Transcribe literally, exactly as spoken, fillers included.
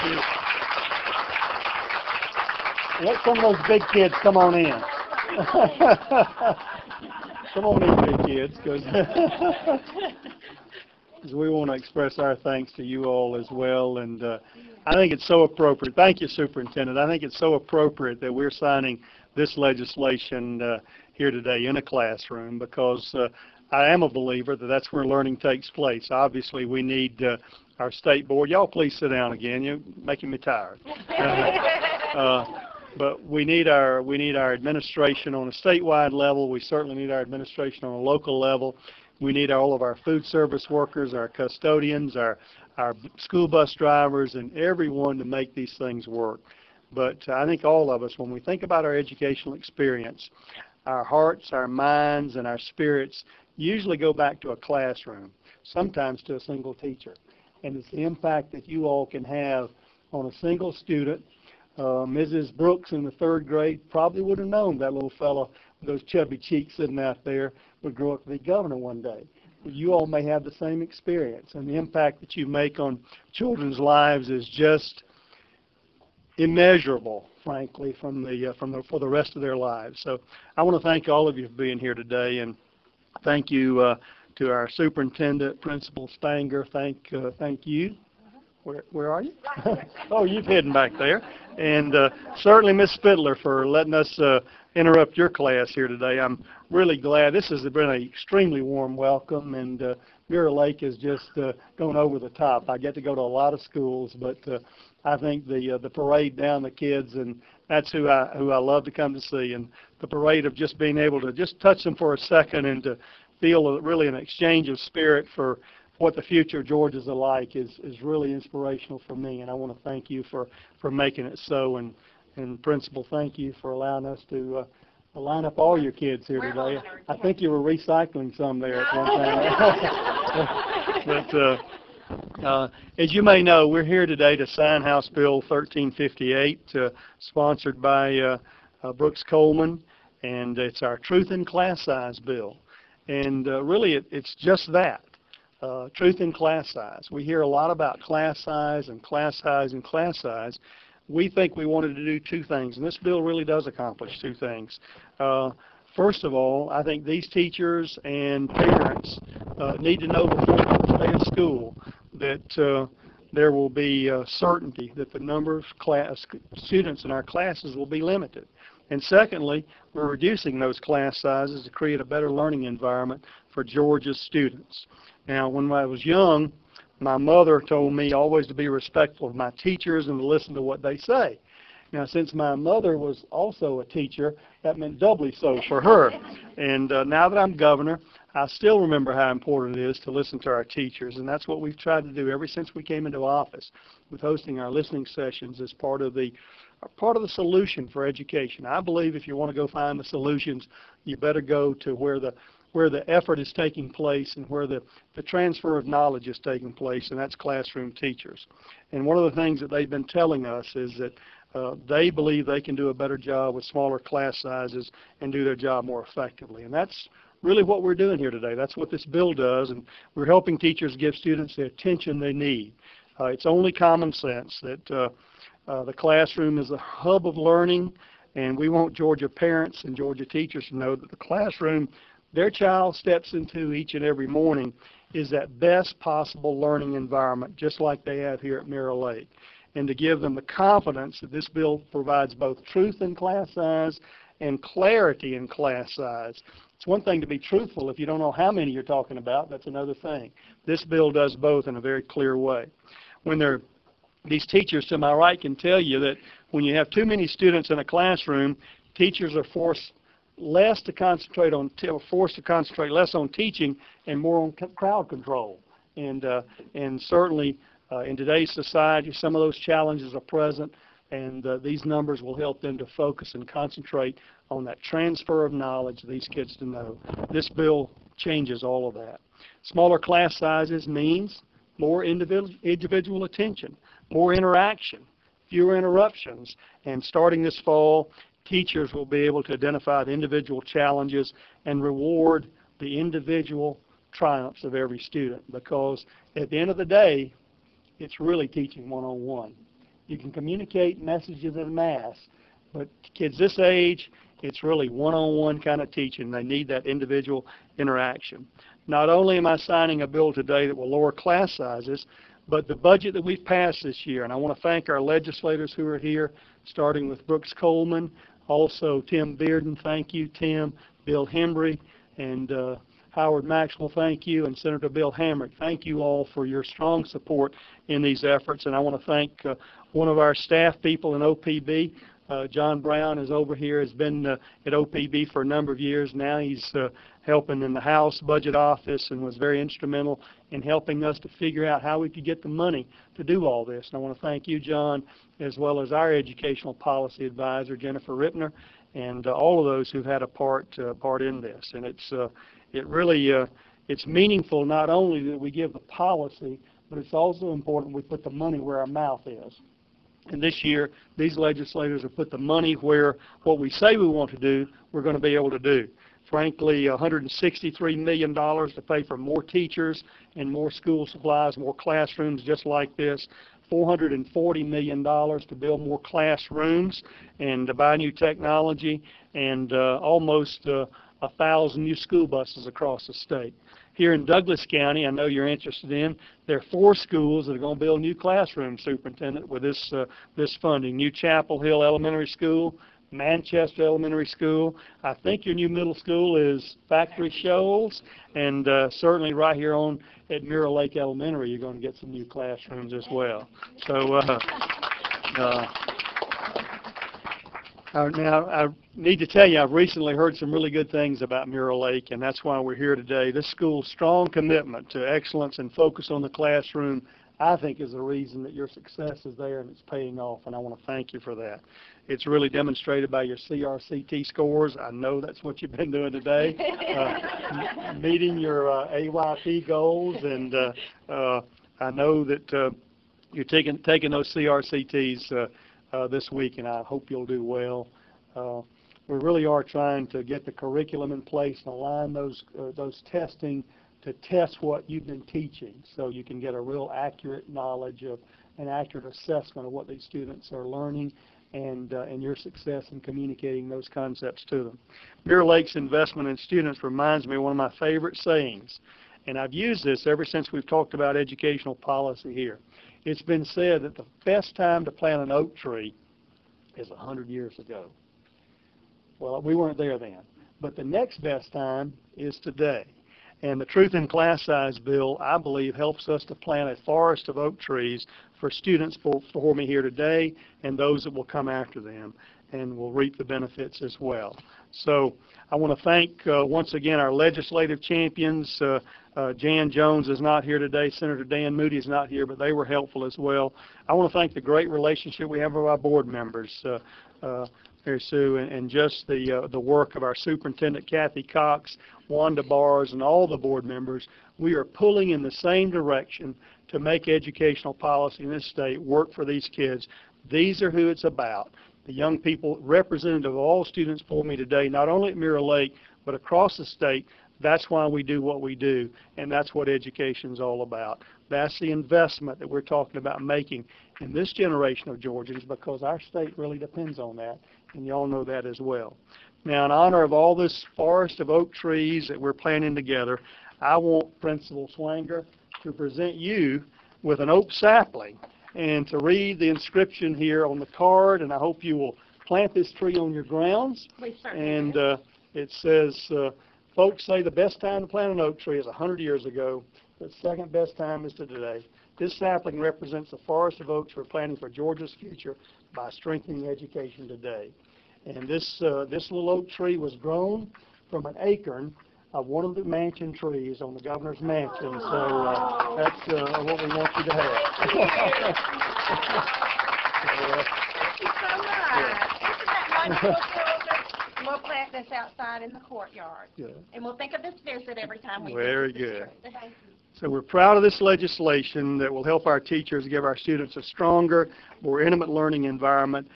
you. Let some of those big kids come on in. Come on in, big kids, because we want to express our thanks to you all as well. And uh, I think it's so appropriate. Thank you, Superintendent. I think it's so appropriate that we're signing this legislation uh, here today in a classroom, because uh, I am a believer that that's where learning takes place. Obviously, we need uh, our state board. Y'all please sit down again. You're making me tired. Uh, uh, but we need our we need our administration on a statewide level. We certainly need our administration on a local level. We need all of our food service workers, our custodians, our our school bus drivers, and everyone to make these things work. But I think all of us, when we think about our educational experience, our hearts, our minds, and our spirits usually go back to a classroom, sometimes to a single teacher. And it's the impact that you all can have on a single student. Uh, Missus Brooks in the third grade probably would have known that little fellow with those chubby cheeks sitting out there would grow up to be governor one day. You all may have the same experience, and the impact that you make on children's lives is just immeasurable, frankly, from the uh, from the for the rest of their lives. So I want to thank all of you for being here today, and thank you uh, to our superintendent, Principal Stanger. Thank uh, thank you. Where where are you? Oh, you've hidden back there. And uh, certainly Miz Fiddler for letting us uh, interrupt your class here today. I'm really glad. This has been an extremely warm welcome, and uh, Mirror Lake is just uh, going over the top. I get to go to a lot of schools, but uh, I think the uh, the parade down the kids, and that's who I who I love to come to see. And the parade of just being able to just touch them for a second and to feel a, really an exchange of spirit for what the future of Georgia's like is is really inspirational for me. And I want to thank you for for making it so. And and Principal, thank you for allowing us to uh, line up all your kids here today. I think you were recycling some there at one time. But uh, uh, as you may know, we're here today to sign House Bill thirteen fifty-eight, uh, sponsored by uh, uh, Brooks Coleman, and it's our Truth in Class Size bill. And uh, really, it, it's just that. Uh, truth in class size. We hear a lot about class size and class size and class size. We think we wanted to do two things, and this bill really does accomplish two things. Uh, first of all, I think these teachers and parents uh, need to know before the day of school that uh, there will be uh, certainty that the number of class students in our classes will be limited. And secondly, we're reducing those class sizes to create a better learning environment for Georgia's students. Now, when I was young, my mother told me always to be respectful of my teachers and to listen to what they say. Now, since my mother was also a teacher, that meant doubly so for her. And uh, now that I'm governor, I still remember how important it is to listen to our teachers, and that's what we've tried to do ever since we came into office, with hosting our listening sessions as part of the part of the solution for education. I believe if you want to go find the solutions, you better go to where the where the effort is taking place and where the, the transfer of knowledge is taking place, and that's classroom teachers. And one of the things that they've been telling us is that uh, they believe they can do a better job with smaller class sizes and do their job more effectively. And that's really what we're doing here today. That's what this bill does, and we're helping teachers give students the attention they need. Uh, it's only common sense that uh, uh, the classroom is a hub of learning, and we want Georgia parents and Georgia teachers to know that the classroom their child steps into each and every morning is that best possible learning environment, just like they have here at Mirror Lake. And to give them the confidence that this bill provides both truth in class size and clarity in class size. It's one thing to be truthful if you don't know how many you're talking about. That's another thing. This bill does both in a very clear way. When they're these teachers to my right can tell you that when you have too many students in a classroom, teachers are forced less to concentrate on, forced to concentrate less on teaching and more on crowd control. And uh, and certainly uh, in today's society, some of those challenges are present, and uh, these numbers will help them to focus and concentrate on that transfer of knowledge these kids to know. This bill changes all of that. Smaller class sizes means more individual, individual attention, more interaction, fewer interruptions, and starting this fall, teachers will be able to identify the individual challenges and reward the individual triumphs of every student, because at the end of the day, it's really teaching one-on-one. You can communicate messages en masse, but kids this age, it's really one-on-one kind of teaching. They need that individual interaction. Not only am I signing a bill today that will lower class sizes, but the budget that we've passed this year, and I want to thank our legislators who are here, starting with Brooks Coleman, also Tim Bearden, thank you, Tim, Bill Hembry, and uh, Howard Maxwell, thank you, and Senator Bill Hamrick. Thank you all for your strong support in these efforts, and I want to thank uh, one of our staff people in O P B. Uh, John Brown is over here, has been uh, at O P B for a number of years now. He's uh, helping in the House Budget Office and was very instrumental in helping us to figure out how we could get the money to do all this. And I want to thank you, John, as well as our Educational Policy Advisor, Jennifer Rippner, and uh, all of those who've had a part uh, part in this. And it's uh, it really uh, it's meaningful not only that we give the policy, but it's also important we put the money where our mouth is. And this year, these legislators have put the money where what we say we want to do, we're going to be able to do. Frankly, one hundred sixty-three million dollars to pay for more teachers and more school supplies, more classrooms just like this. four hundred forty million dollars to build more classrooms and to buy new technology, and uh, almost uh, a thousand new school buses across the state. Here in Douglas County, I know you're interested in, there are four schools that are going to build new classrooms, Superintendent, with this uh, this funding. New Chapel Hill Elementary School, Manchester Elementary School. I think your new middle school is Factory Shoals, and uh, certainly right here on at Mirror Lake Elementary, you're going to get some new classrooms as well. So uh, uh, Uh, now, I need to tell you, I've recently heard some really good things about Mirror Lake, and that's why we're here today. This school's strong commitment to excellence and focus on the classroom, I think, is the reason that your success is there and it's paying off, and I want to thank you for that. It's really demonstrated by your C R C T scores. I know that's what you've been doing today, uh, meeting your uh, A Y P goals, and uh, uh, I know that uh, you're taking, taking those C R C Ts uh, Uh, this week, and I hope you'll do well. Uh, we really are trying to get the curriculum in place and align those uh, those testing to test what you've been teaching, so you can get a real accurate knowledge of an accurate assessment of what these students are learning, and uh, and your success in communicating those concepts to them. Mirror Lake's investment in students reminds me of one of my favorite sayings, and I've used this ever since we've talked about educational policy here. It's been said that the best time to plant an oak tree is a hundred years ago. Well, we weren't there then, but the next best time is today. And the Truth in Class Size bill, I believe, helps us to plant a forest of oak trees for students before me here today and those that will come after them, and will reap the benefits as well. So I want to thank uh, once again our legislative champions. Uh, uh, Jan Jones is not here today. Senator Dan Moody is not here, but they were helpful as well. I want to thank the great relationship we have with our board members, uh, uh, Mary Sue, and, and just the uh, the work of our superintendent, Kathy Cox, Wanda Bars, and all the board members. We are pulling in the same direction to make educational policy in this state work for these kids. These are who it's about. The young people, representative of all students for me today, not only at Mirror Lake, but across the state. That's why we do what we do, and that's what education is all about. That's the investment that we're talking about making in this generation of Georgians, because our state really depends on that, and you all know that as well. Now, in honor of all this forest of oak trees that we're planting together, I want Principal Swanger to present you with an oak sapling and to read the inscription here on the card, and I hope you will plant this tree on your grounds. And uh, it says, uh, folks say the best time to plant an oak tree is one hundred years ago, but the second best time is today. This sapling represents the forest of oaks we're planting for Georgia's future by strengthening education today. And this, uh, this little oak tree was grown from an acorn of one of the mansion trees on the governor's mansion. So uh, that's uh, what we want you to have. Thank you so much. Yeah. Isn't that wonderful, children? We'll plant this outside in the courtyard. Good. And we'll think of this visit every time we Very visit this good. tree. Thank you. So we're proud of this legislation that will help our teachers give our students a stronger, more intimate learning environment